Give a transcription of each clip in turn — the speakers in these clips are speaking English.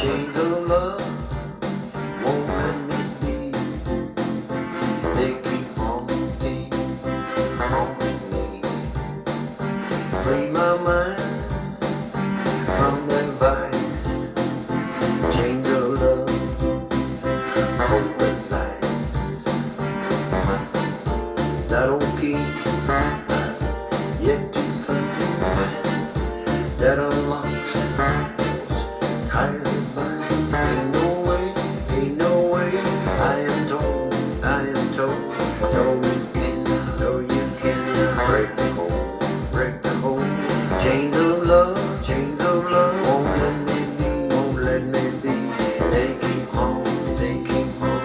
Chains of love won't let me be. They keep haunting me. Free my mind from their vice. Chains of love, cold as ice. That old key I've yet to find, that unlocks those ties of mine. Ain't no way, I am told, no you cannot break the hold. Chains of love, won't let me be. They keep haunting me.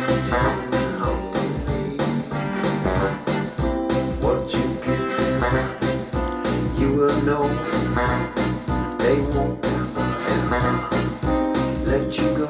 What you give them, you will know. They won't ever let you go.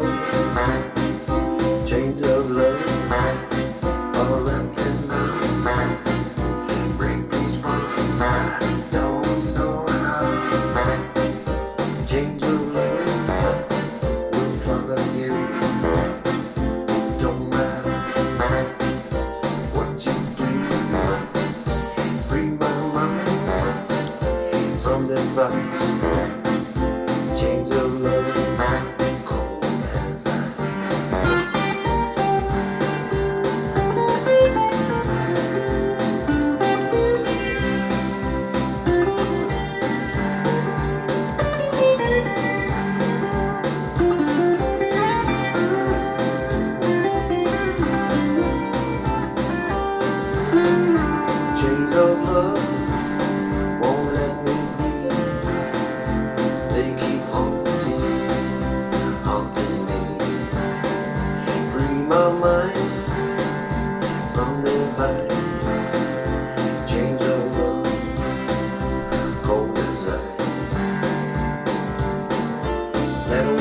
Chains of love are wrapped in love. Break these bonds, I don't know how. Chains of love will follow you. Don't matter what you do. Free my mind from this vice. Chains of love, cold as ice. Chains of love won't let me be. They keep haunting me. Free my mind from their vice. Chains of love, cold as ice. That